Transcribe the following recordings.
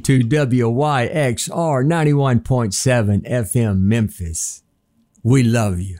to WYXR 91.7 FM Memphis. We love you.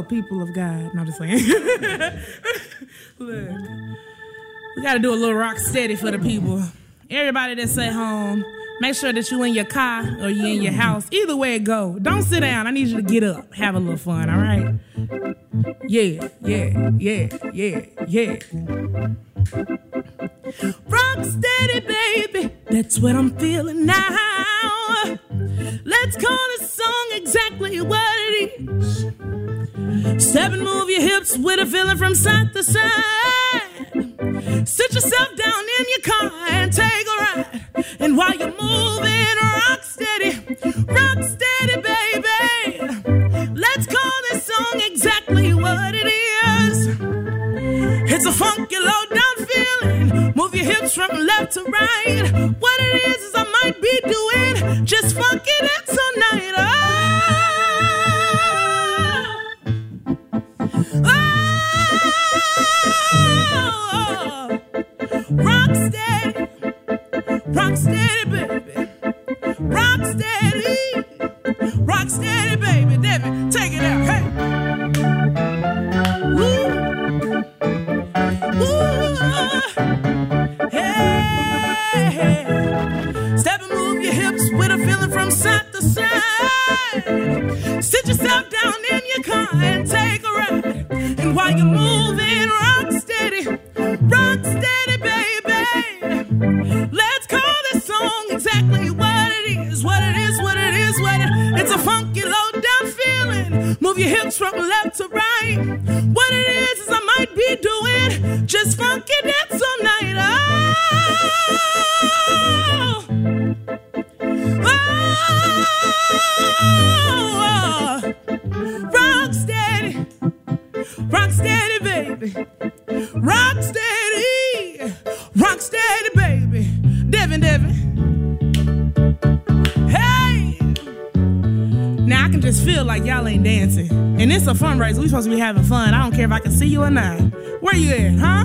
people of God. No, I'm just saying. Look, we got to do a little rock steady for the people. Everybody that's at home, make sure that you in your car or you in your house. Either way it go. Don't sit down. I need you to get up. Have a little fun, all right? Yeah. Rock steady, baby. That's what I'm feeling now. Let's call this song exactly what it is. Step and move your hips with a feeling from side to side. Sit yourself down in your car and take a ride. And while you're moving, rock steady, baby. Let's call this song exactly what it is. It's a funky low down feeling. Move your hips from left to right. What it is I might be doing just funky dance all night. Rock steady, baby. Rock steady, baby. David, take it out. Hey. Woo. Hey. Step and move your hips with a feeling from side to side. Sit yourself down in your car and take a ride. And while you're moving, rock steady, baby. Let's call this song exactly what it is. It's a funky low down feeling. Move your hips from left to right. What it is I might be doing just funky dance all night. Rock steady, baby. Rock steady, baby. Devin. Hey! Now I can just feel like y'all ain't dancing. And it's a fundraiser. We supposed to be having fun. I don't care if I can see you or not. Where you at, huh?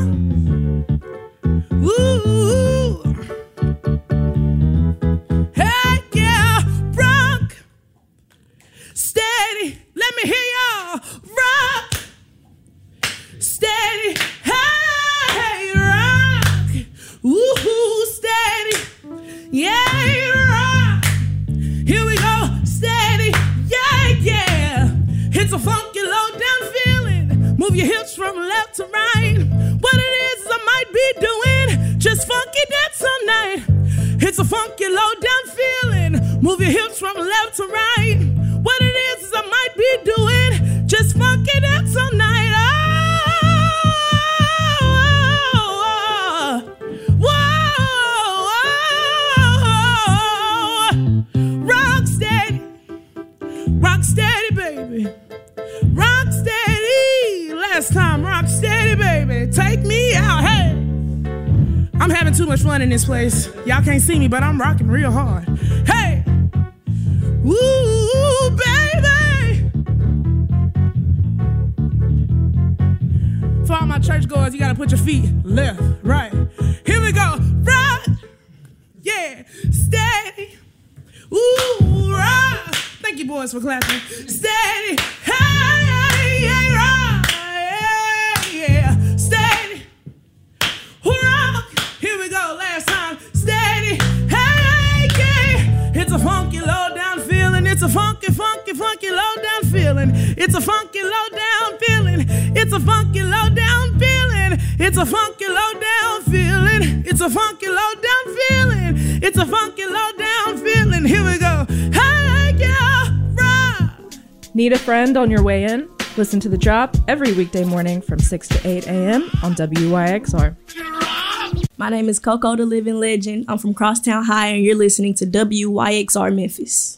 Ooh. Hey, yeah. Rock steady. Let me hear y'all. Rock steady. Hey, rock. Woohoo, steady. Yeah, rock. Here we go. Steady. Yeah. It's a funky low down feeling. Move your hips from left to right. What it is I might be doing just funky dance all night. It's a funky low down feeling. Move your hips from left to right. What it is I might be doing just funky dance all night. Rock steady, baby. Rock steady. Last time, rock steady, baby. Take me out. Hey. I'm having too much fun in this place. Y'all can't see me, but I'm rocking real hard. Hey. Woo, baby. For all my churchgoers, you gotta put your feet left, right. Here we go. Rock. Yeah. Steady. Ooh, rock. Thank you, boys, for clapping. Steady. Hey, rock. Yeah. Steady. Rock. Here we go. Last time. Steady. Hey, yeah. It's a funky, low down feeling. It's a funky, low down feeling. It's a funky, low down feeling. It's a funky, low down feeling. It's a funky, low down feeling. It's a funky, low down feeling. It's a funky, low down feeling. Here we go. Hey, yeah, rock. Need a friend on your way in? Listen to The Drop every weekday morning from 6 to 8 a.m. on WYXR. My name is Coco the Living Legend. I'm from Crosstown High, and you're listening to WYXR Memphis.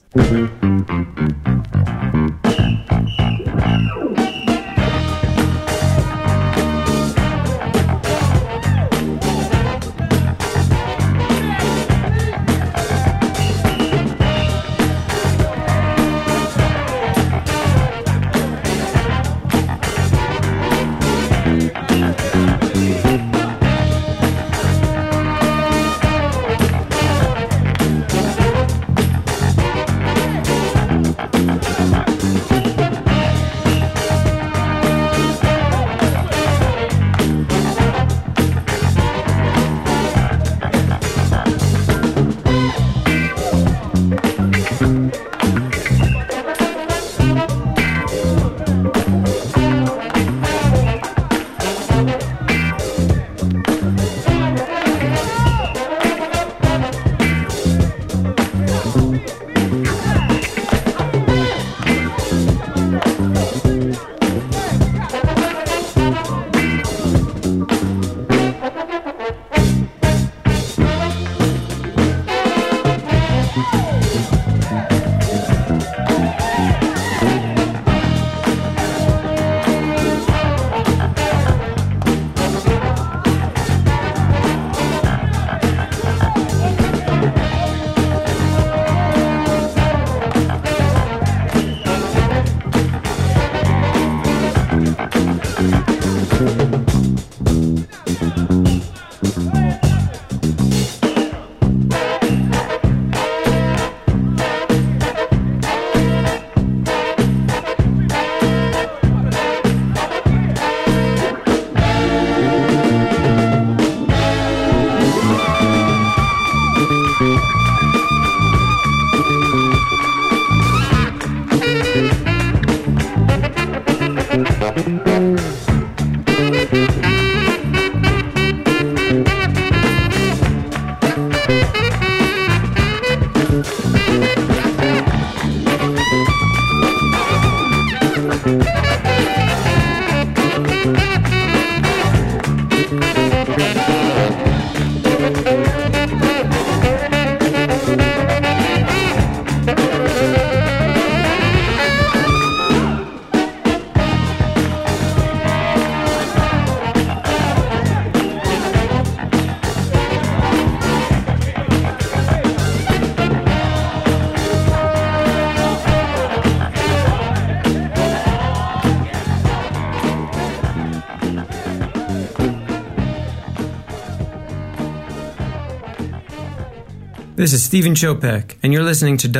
This is Stephen Chopek, and you're listening to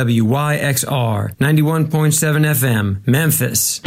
WYXR 91.7 FM, Memphis.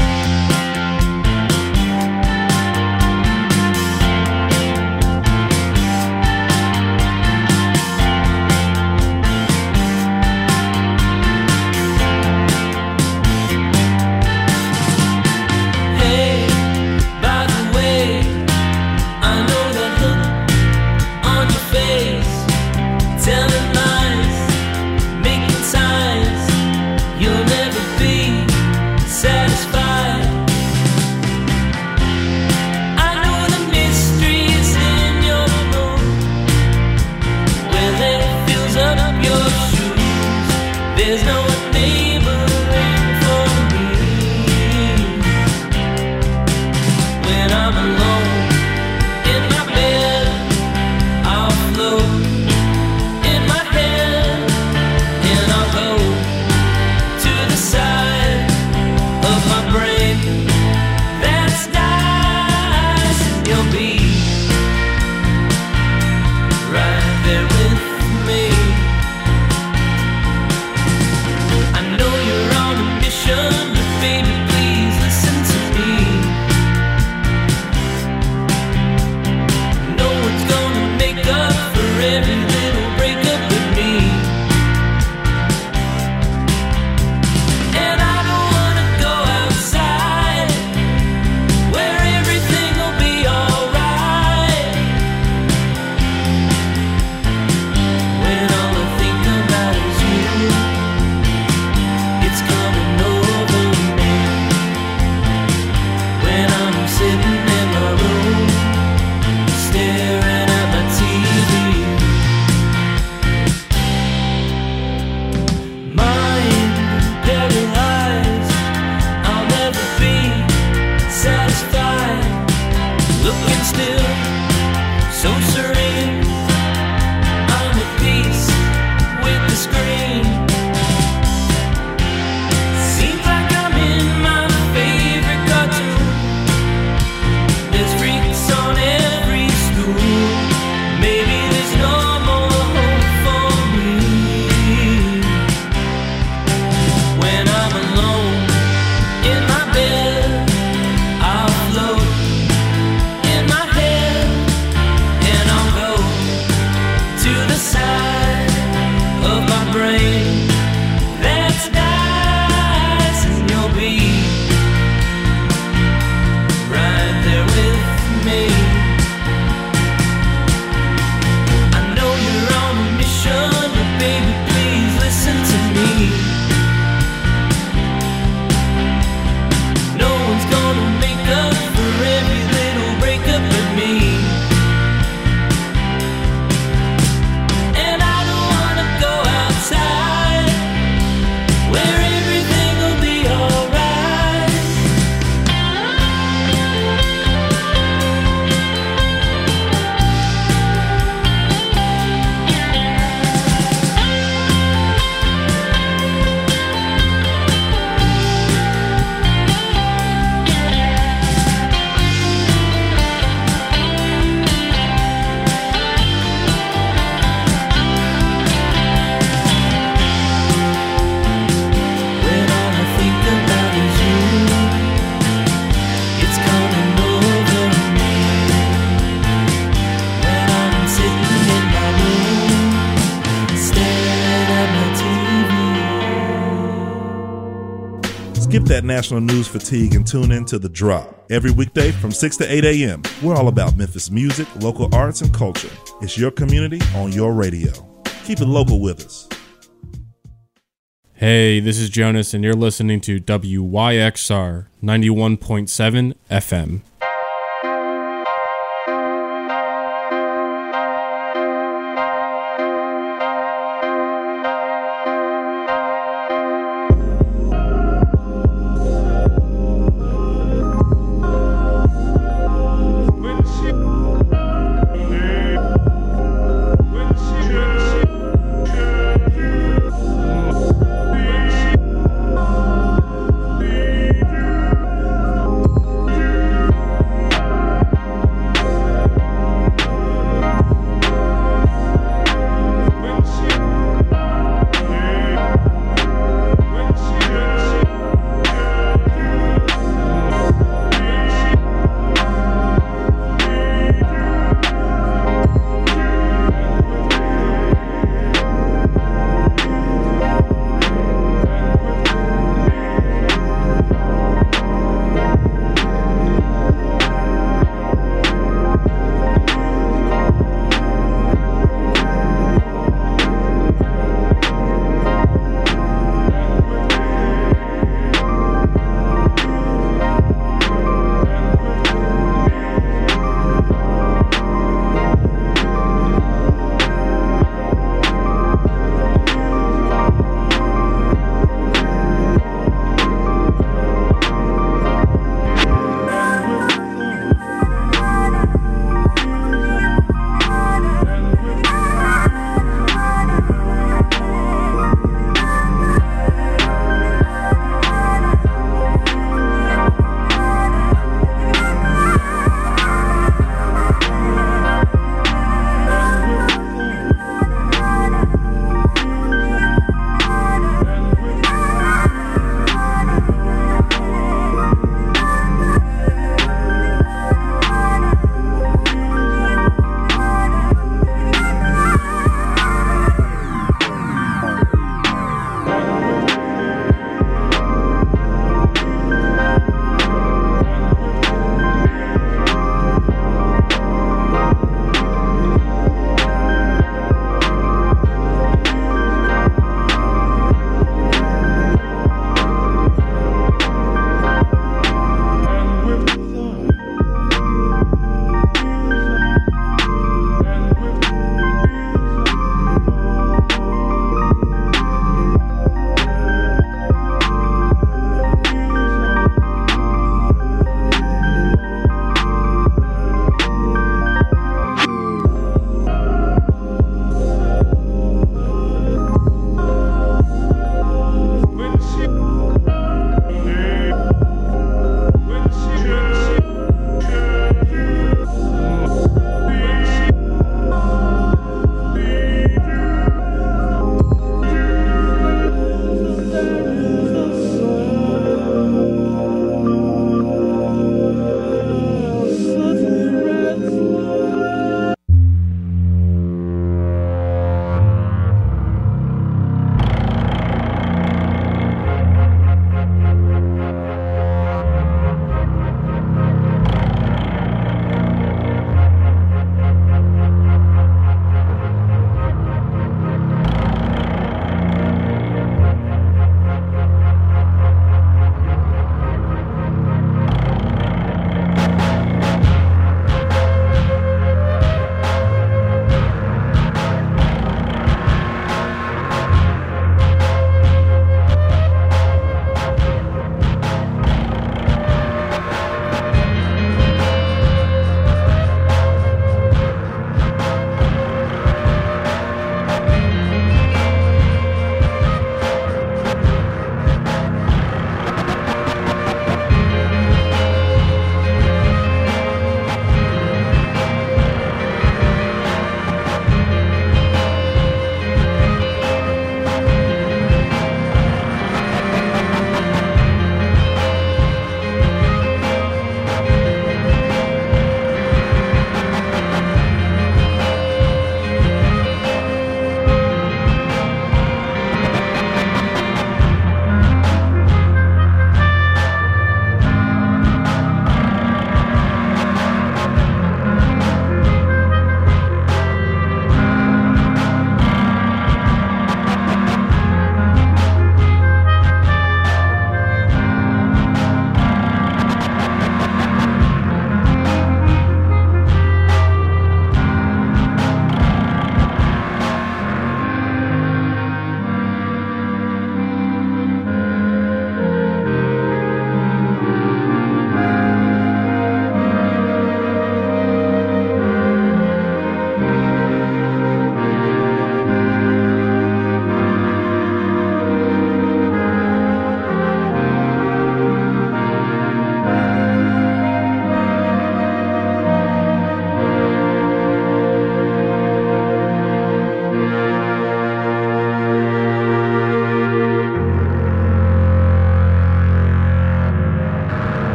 In my Skip that national news fatigue and tune in to The Drop. Every weekday from 6 to 8 a.m. We're all about Memphis music, local arts, and culture. It's your community on your radio. Keep it local with us. Hey, this is Jonas, and you're listening to WYXR 91.7 FM.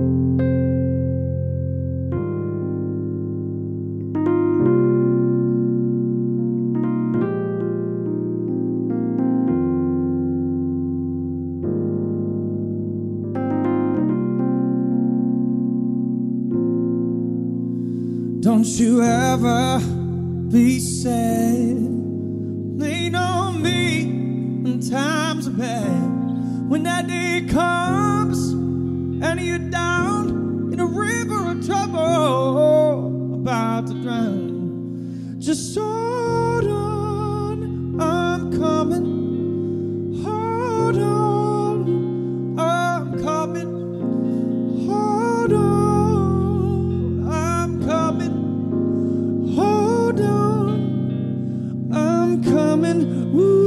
Don't you ever be sad. Lean on me when times are bad. When that day comes and you're down in a river of trouble, about to drown, just hold on, I'm coming. Hold on, I'm coming. Hold on, I'm coming. Hold on, I'm coming. Ooh.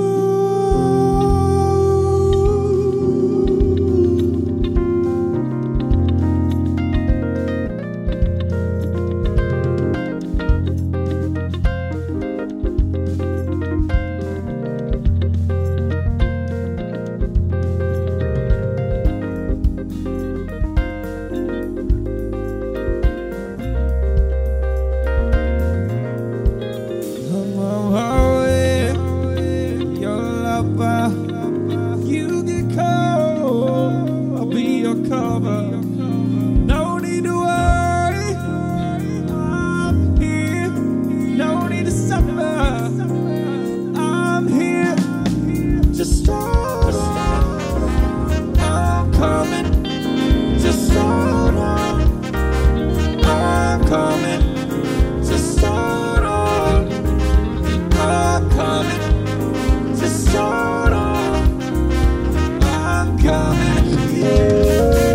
You get cold, I'll be your cover. No need to worry, I'm here. No need to suffer, I'm here. Just hold on, I'm coming. Just hold on, I'm coming. Just hold on, I'm coming. Just hold on, I'm coming. Yeah.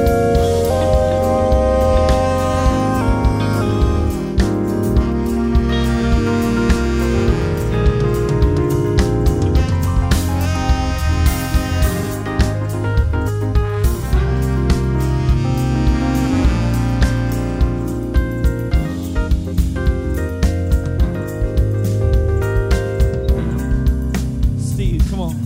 Steve, come on.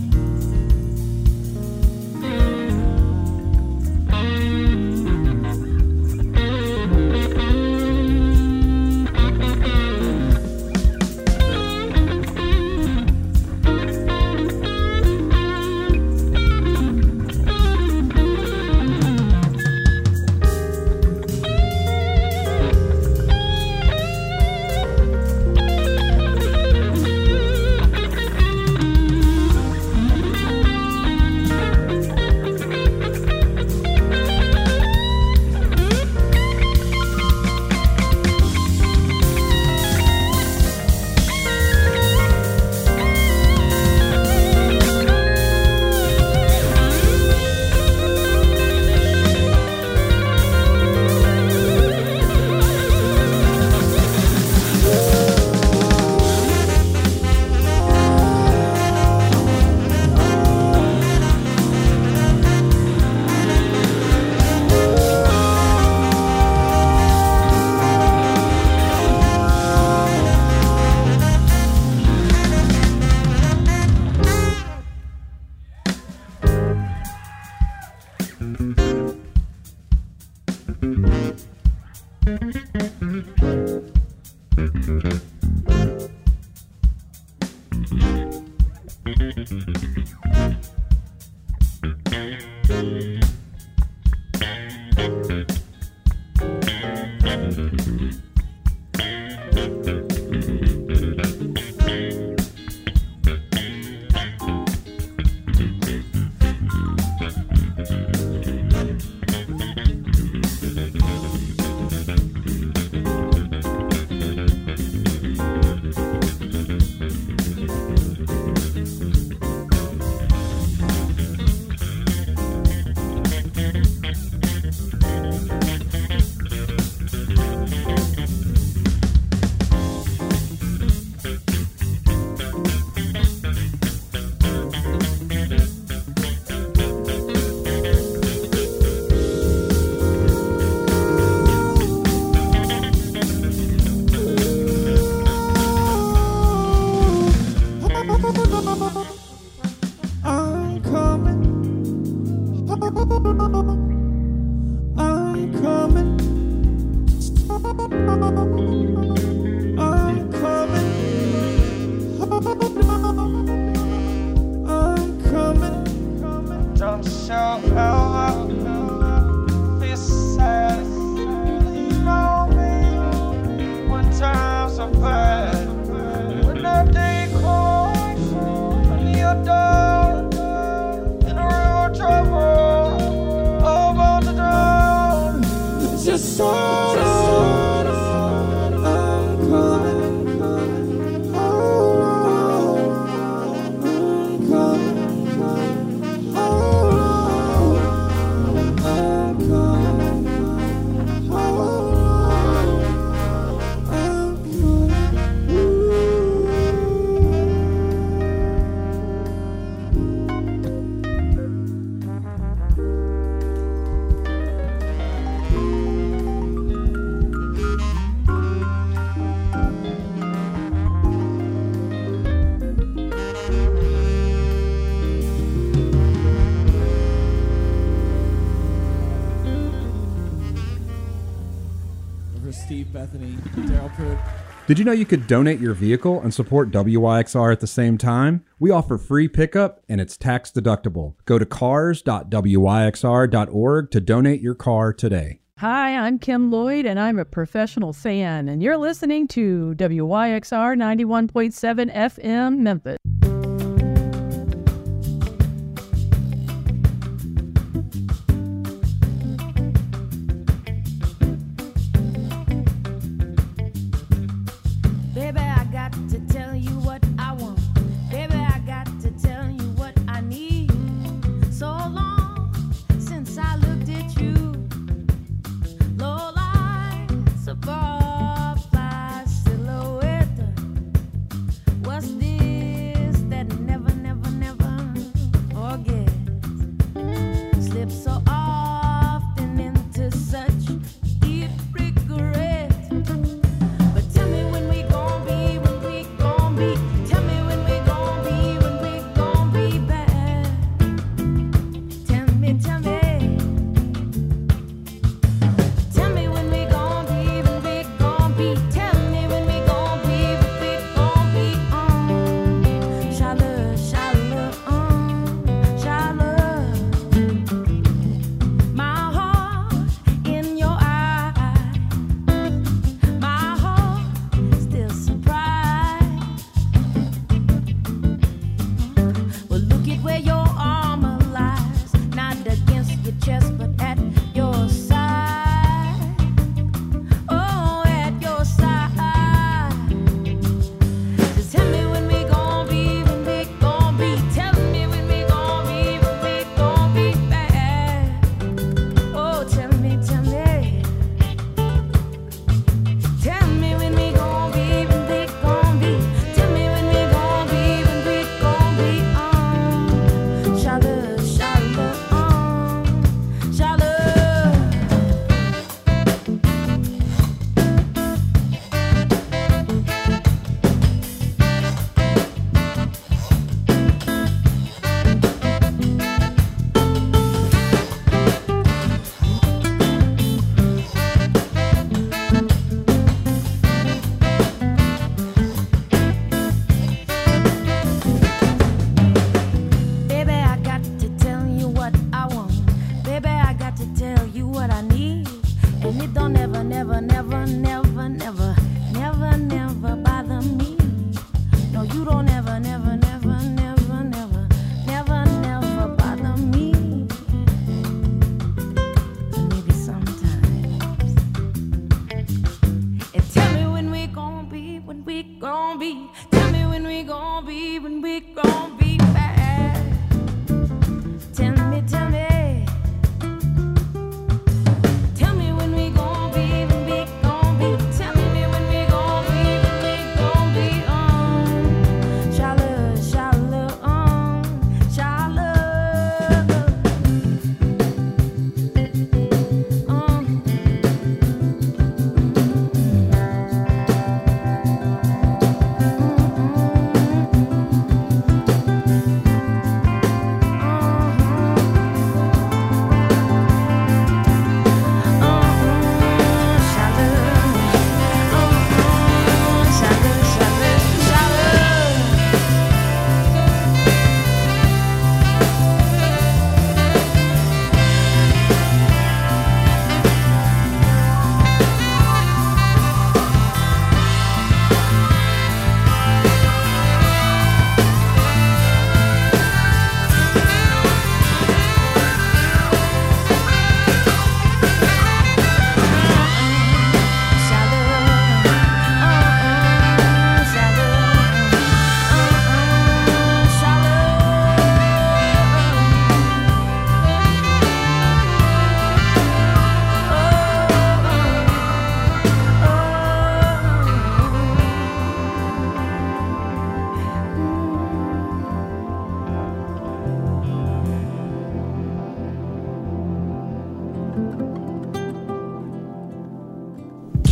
I'm coming. I'm coming. Don't show out. Be sad. Lean on me when times are bad. When that day comes and you're down in real trouble, about to drown. Just so. Steve Bethany, Daryl Pruitt. Did you know you could donate your vehicle and support WYXR at the same time? We offer free pickup and it's tax deductible. Go to cars.wyxr.org to donate your car today. Hi, I'm Kim Lloyd, and I'm a professional fan, and you're listening to WYXR 91.7 FM Memphis. Baby, I got to tell you what I want. Baby, I got to tell you what I need. So long since I looked at you. Low lights above, fly silhouette. What's this that never, never, never forget? Slip so often into such deep regret. But tell me when we gon' be, when we gon' be. Tell me when we gon' be, when we gon' be back. Tell me, tell me. Tell me when we gon' be, when we gon' be. Tell me when we gon' be, when we gon' be. Shala, shala, shala. My heart in your eye. My heart still surprised. Well, look at where your armor lies. Not against your chest, but at your side. Oh, at your side. Just tell me when we gon' be, when we gon' be. Tell me when we gon' be, when we gon' be back. Oh, tell me, tell me. Tell me when we gon' be, when we gon' be. Tell me when we gon' be, when we gon' be. Shala, shala, shala. Baby, I got to tell you what I want. Baby, I got to tell you what I need. And it don't never, never, never, never, never, never, never bother me. No, you don't ever, never, never, never, never, never, never bother me. Maybe sometimes. And tell me when we gon' be, when we gon' be. Tell me when we gon' be, when we gon' be back. Tell me, tell me. Tell me when we gon' be, when we gon' be. Tell me when we gon' be, when we gon' be. Shala, shala, shala.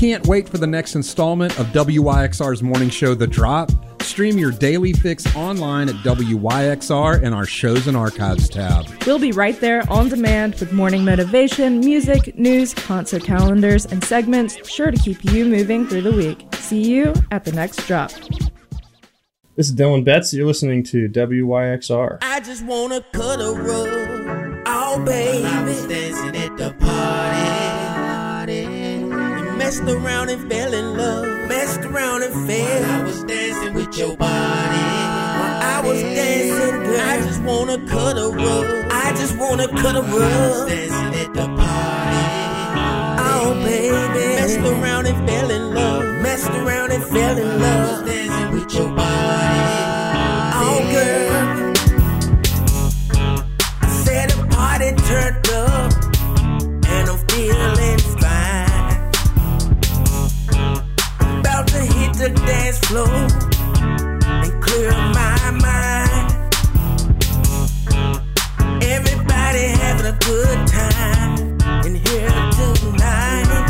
Can't wait for the next installment of WYXR's morning show, The Drop? Stream your daily fix online at WYXR and our shows and archives tab. We'll be right there on demand with morning motivation, music, news, concert calendars, and segments sure to keep you moving through the week. See you at the next drop. This is Dylan Betts. You're listening to WYXR. I just wanna cut a rug. Oh, baby. I was dancing at the party. You messed around and fell in love. Messed around and fell. I was dancing with your body. While I was dancing, girl. I just wanna cut a rug. I just wanna cut a rug. I was dancing at the party. Oh, baby. Messed around and fell in love. Messed around and fell in love. I was dancing with your body. Oh, girl. I said the party turned up, and I'm feeling fine. About to hit the dance floor and clear my mind. Everybody having a good time in here tonight.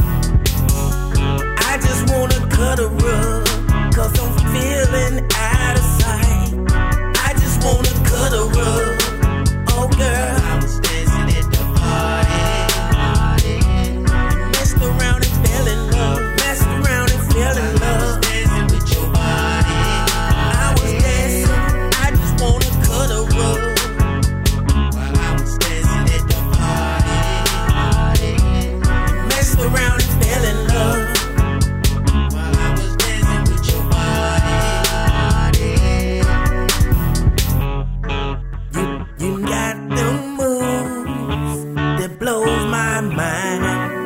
I just wanna cut a rug, 'cause I'm feeling out of sight. I just wanna cut a rug. Oh, girl. I was dancing at the party. Messed around and fell in love. Messed around and fell in love. I was dancing with your body. I was dancing. I just wanna cut a rug. While I was dancing at the party. Messed around and fell in love. While I was dancing with your body. You got the moves that blows my mind.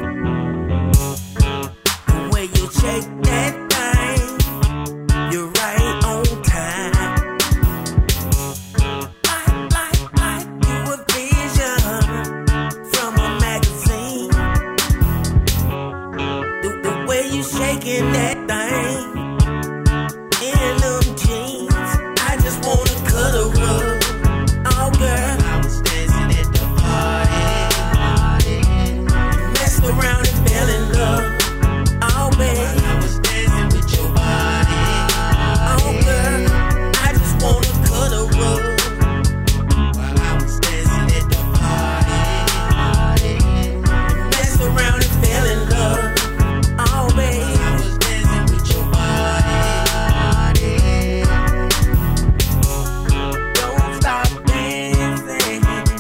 The way you shake that thing, you're right on time. Like you a vision from a magazine. The way you shaking that thing in them jeans, I just wanna cut a rug. Oh, girl. I was dancing at the party. Messed around and fell in love. Oh, baby. I was dancing with your body. Oh, girl. I just wanna cut a rug. While I was dancing at the party. Messed around and fell in love. Oh, baby. I was dancing with your body. Don't stop dancing.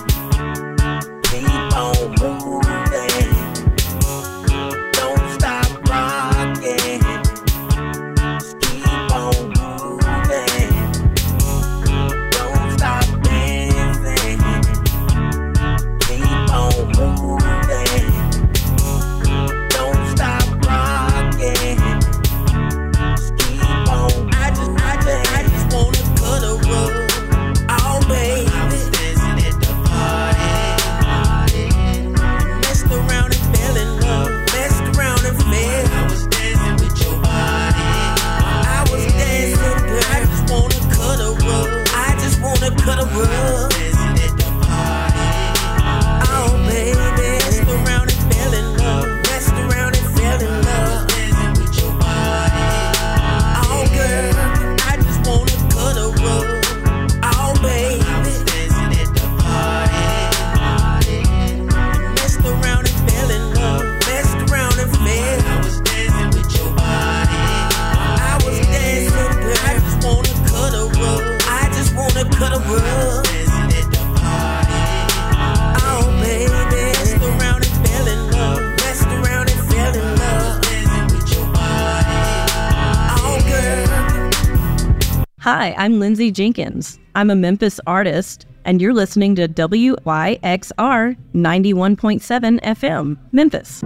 Keep on moving. Don't stop rocking. Just keep on moving. Don't stop dancing. Keep on moving. Don't stop rocking. Just keep on. I just wanna cut a rug. Oh, baby. I was dancing at the party. Messed around and fell in love. Messed around and fell. I was dancing with your body. I was dancing, girl. I just wanna cut a rug. I just wanna cut a rug. Dancing at the party. Oh, baby. Messed around and fell in love. Messed around and fell in love. Dancing with your body. Oh, girl. I just wanna cut a rug. Oh, baby. I was dancing at the party. Messed around and fell in love. Messed around and fell. I was dancing with your body. I was dancing, girl. I just wanna cut a rug. I just wanna cut a rug. Dancing at the party. Oh, baby. Messed around and fell in love. Messed around and fell in love. Dancing with your body. Oh, girl. Hi, I'm Lindsay Jenkins. I'm a Memphis artist, and you're listening to WYXR 91.7 FM, Memphis.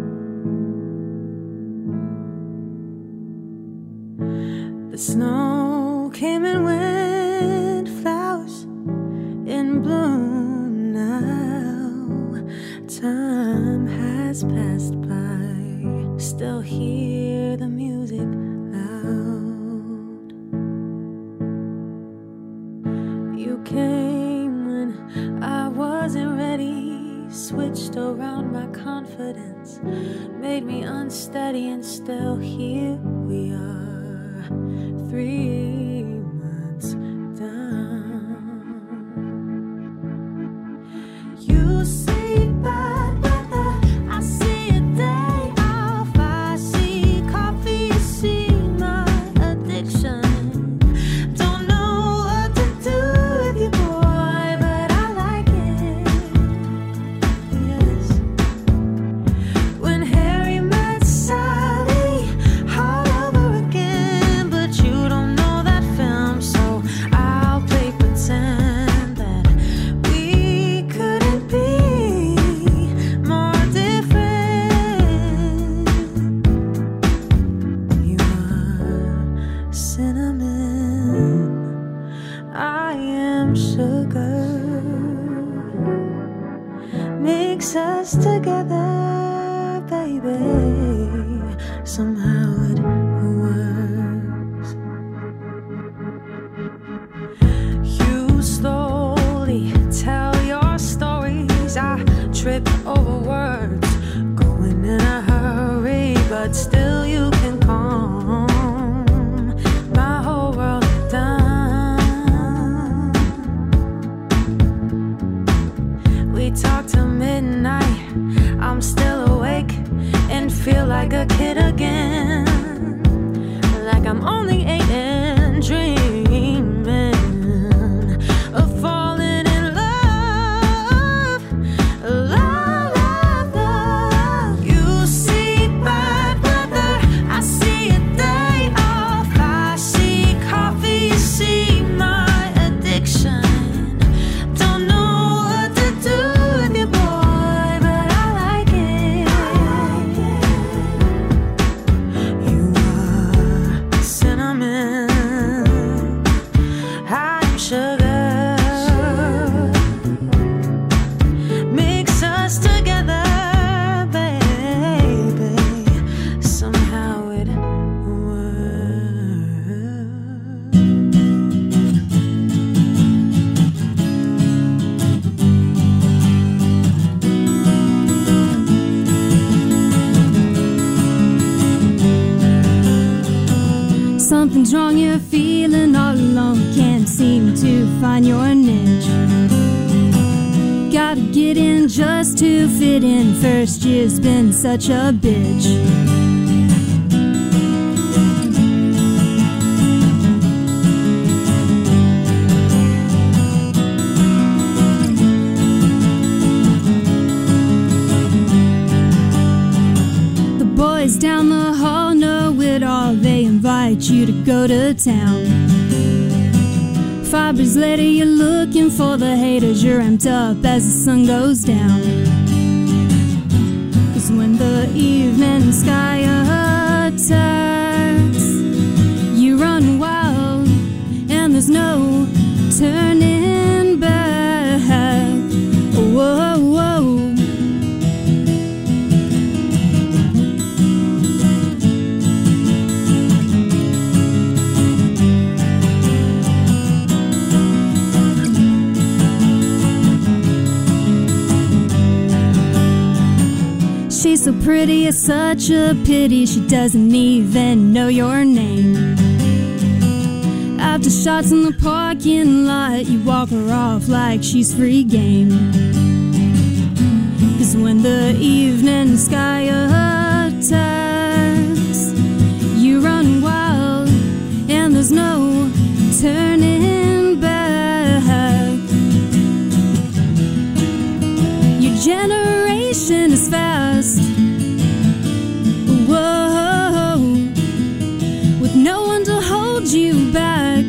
The snow came and went, flowers in bloom now. Time has passed by, still hear the music loud. You came when I wasn't ready, switched around my confidence, made me unsteady, and still here we are, 3 months down. You see bad weather, I see a day off, I see coffee, you see my addiction. Don't know what to do with you, boy, but I like it. Yes. When Harry met Sally, all over again, but you don't know that film, so I'll play pretend that we couldn't be more different. You are cinnamon, I am sugar. Mix us together, baby. Somehow it works. You slowly tell your stories. I trip over words, going in a hurry, but still you can calm my whole world down. We talk till midnight, I'm still awake and feel like a kid again, like I'm only 8 and dreaming of falling in love, love, love, love. You see bad weather, I see a day off, I see coffee, you see my addiction. Don't know what to do with you, boy, but I like it. You are cinnamon, I'm sugar. Mix us together, baby. Somehow it Something's wrong, you're feeling all alone, can't seem to find your niche. Gotta get in just to fit in, first year's been such a bitch. The boys down the hall know it all, they invite you to go to town. 5 years later you're looking for the haters, you're amped up as the sun goes down. 'Cause when the evening sky attacks, you run wild and there's no turning back. Whoa, whoa. She's so pretty, it's such a pity she doesn't even know your name. After shots in the parking lot, you walk her off like she's free game. 'Cause when the evening sky attacks, you run wild and there's no turning back. Your generation is fast, whoa, with no one to hold you back.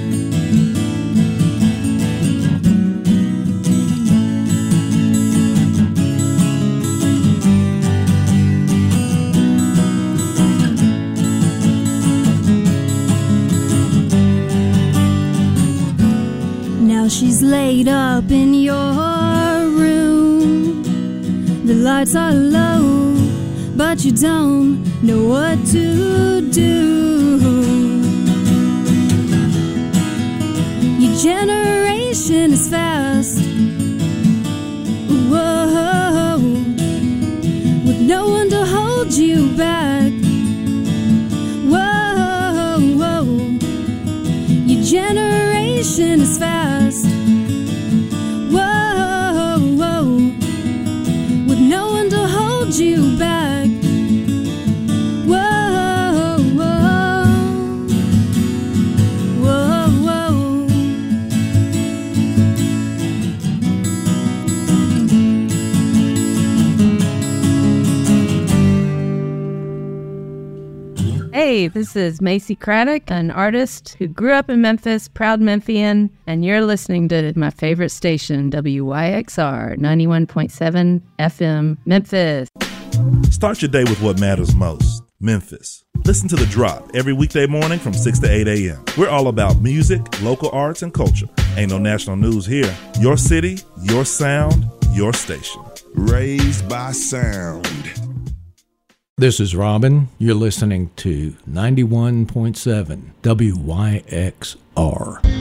Now she's laid up in your room, the lights are low, but you don't know what to do. Your generation is fast, whoa, no one to hold you back. Whoa, whoa, your generation is fast. Whoa, whoa, with no one to hold you back. Whoa, whoa, whoa, whoa. Hey, this is Macy Craddock, an artist who grew up in Memphis, proud Memphian, and you're listening to my favorite station, WYXR 91.7 FM, Memphis. Start your day with what matters most, Memphis. Listen to The Drop every weekday morning from 6 to 8 a.m. We're all about music, local arts, and culture. Ain't no national news here. Your city, your sound, your station. Raised by sound. This is Robin. You're listening to 91.7 WYXR.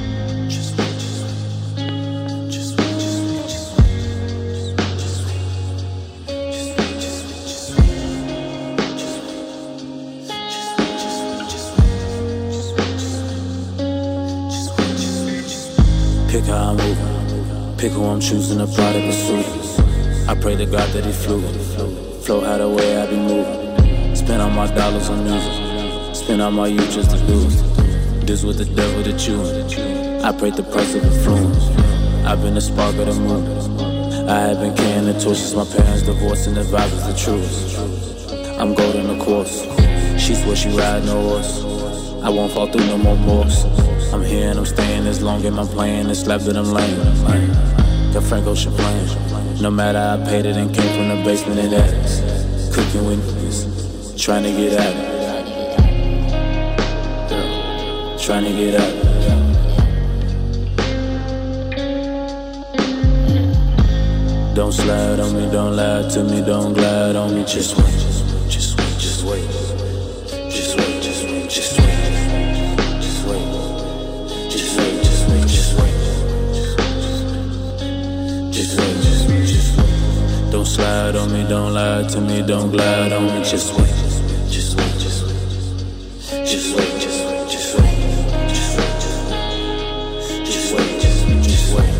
Pick how I move, pick who I'm choosing to apply to pursue. I pray to God that he flew, flow how the way I be moving. Spend all my dollars on music, spend all my youth just to lose. This with the devil to choose. I paid the price of influence. I've been the spark of the movement. I have been carrying the torch since my parents divorced, and the vibe is the truth. I'm golden of course. She swear she ride no horse. I won't fall through no more morphs. I'm here and I'm staying as long as I'm playing and slap that I'm laying. Got Frank Ocean playing. No matter I paid it and came from the basement and attics. Cooking with niggas, trying to get at it. Trying to get at it. Don't slide on me, don't lie to me, don't glide on me. Just wait, just wait, just wait. Just wait, just wait, just wait. Just wait, just wait, just wait, just wait. Just wait, just wait, just wait. Don't slide on me, don't lie to me, don't glide on me. Just wait, just wait, just wait. Just wait, just wait, just wait. Just wait, just wait, just wait, just wait.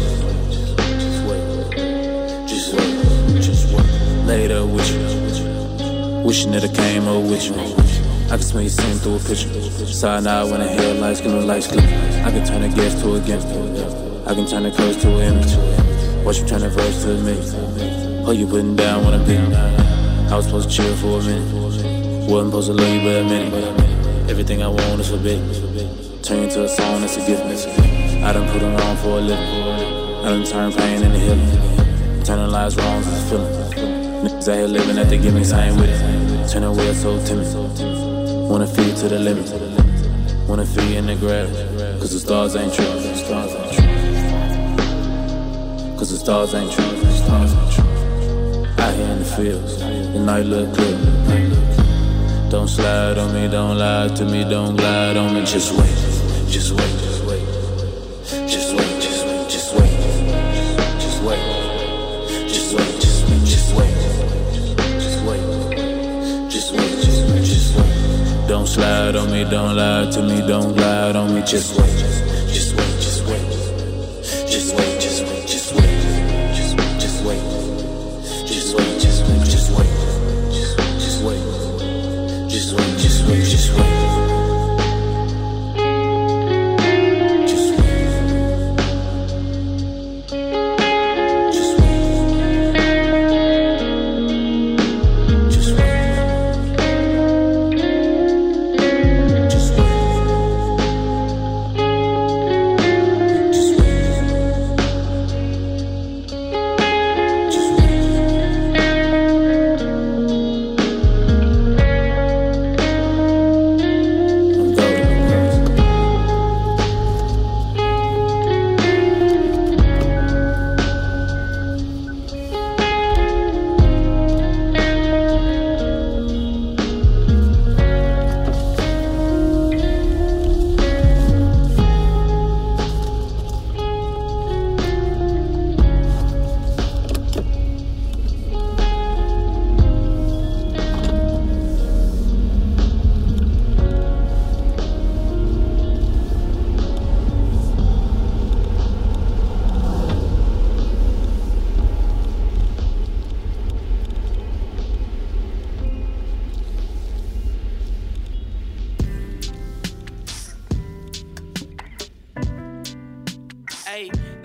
Just wait, just wait. Later with you, wishing that I came up with you. I can smell you seeing through a picture. Side eye when the headlights, when the lights click. I can turn a gas to a gift. I can turn a curse to an image. Watch you turn a verse to a mix. Oh, you putting down when I'm beating. I was supposed to chill for a minute. Wasn't supposed to love you but a minute. Everything I want is forbidden. Turn into a song that's a gift. I done put them on for a living. I done turn pain into healing. Turning lives wrong to the feeling. Niggas out here living at the gimmicks, I ain't with it. Turn away so timid. Wanna feed to the limit. Wanna feed in the gravity. Cause the stars ain't true. Cause the stars ain't true. Out here in the fields, the night look clear. Don't slide on me, don't lie to me, don't glide on me. Just wait, just wait, just wait. Just wait, just wait, just wait. Just wait. Just wait, just wait, just wait. Just wait. Just wait, just wait, just wait. Don't slide on me, don't lie to me, don't glide on me. Just wait, just wait, just wait. Just wait, just wait, just wait. Just wait, just wait. Just wait, just wait, just wait. Just wait. Just wait, just wait, just wait.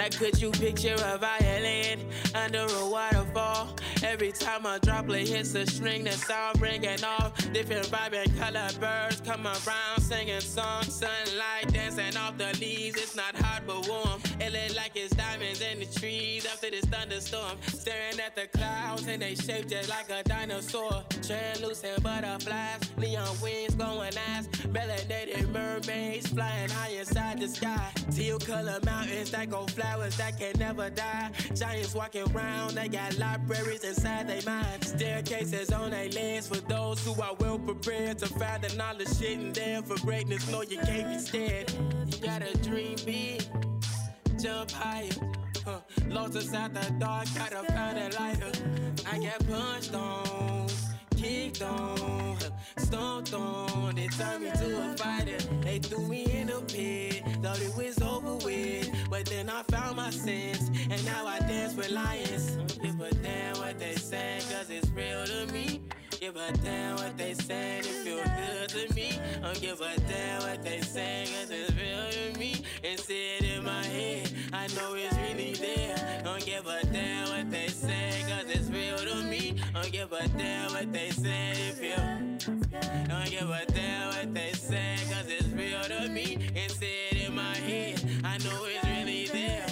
Like, could you picture a violin under a waterfall? Every time a droplet hits the string, the sound ringing off. Different vibrant color birds come around singing songs. Sunlight dancing off the leaves. It's not hot but warm. It look like it's diamonds in the trees after this thunderstorm. Staring at the clouds and they shape just like a dinosaur. Translucent butterflies, neon wings going ass. Melanated mermaids flying high inside the sky. Teal color mountains that go flowers that can never die. Giants walking around, they got libraries inside their minds. Staircases on their legs for those who are well prepared to find the knowledge hidden there. For greatness, no, you can't be scared. You gotta dream big, jump higher. Lost inside the dark, gotta find a lighter. I got punched on, kicked on, stomped on. They turned me to a fighter. They threw me in the pit, thought it was over with. But then I found my sense, and now I dance with lions. Don't give a damn what they say, cause it's real to me. Give a damn what they say, it feel good to me. Don't give a damn what they say, cause it's real to me. And say it in my head, I know it's really there. Don't give a damn what they say, cause it's real to me. Don't give a damn what they say, it feel. Don't give a damn what they say, cause it's real to me. And say it in my head, I know it's really there.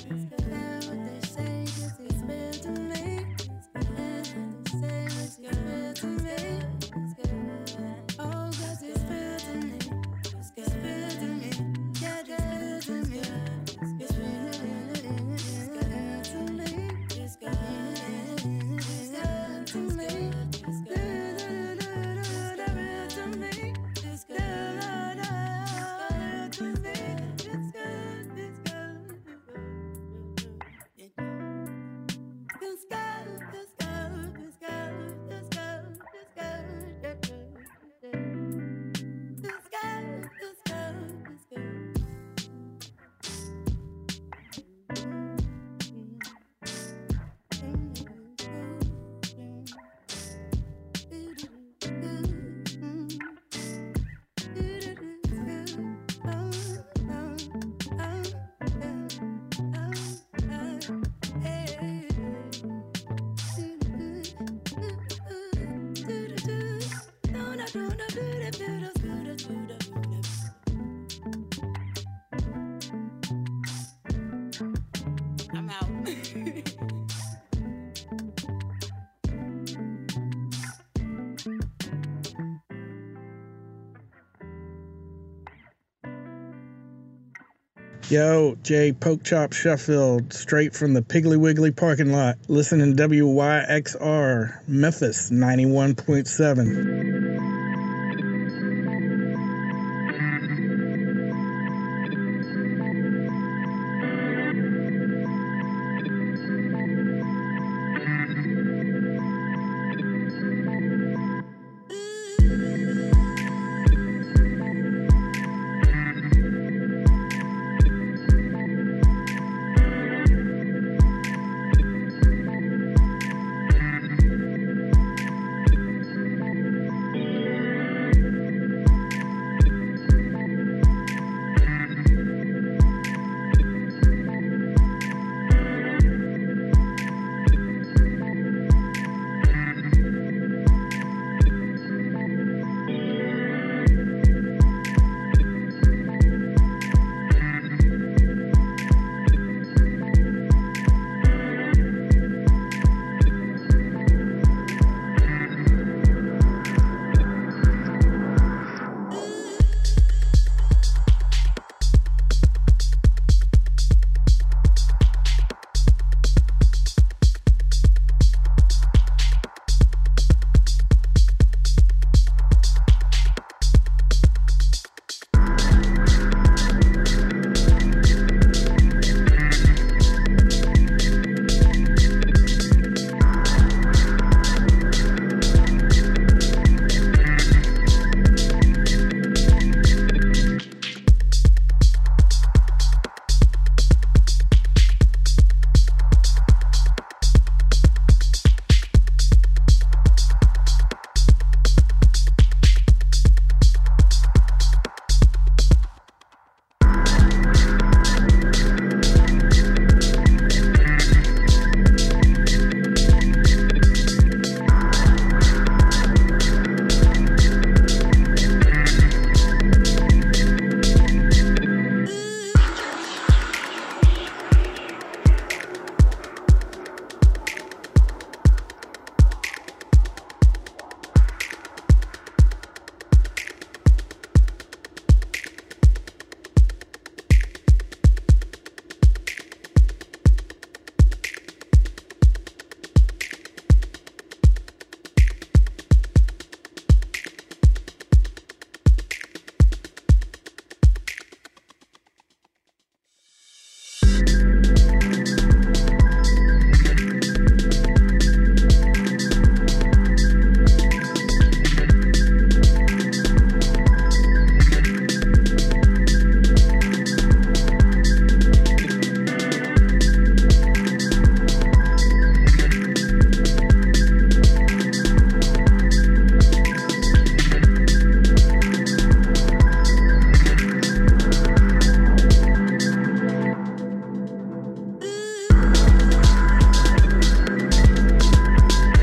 I'm out. Yo, Jay Pokechop Sheffield, straight from the Piggly Wiggly parking lot, listening to WYXR, Memphis 91.7.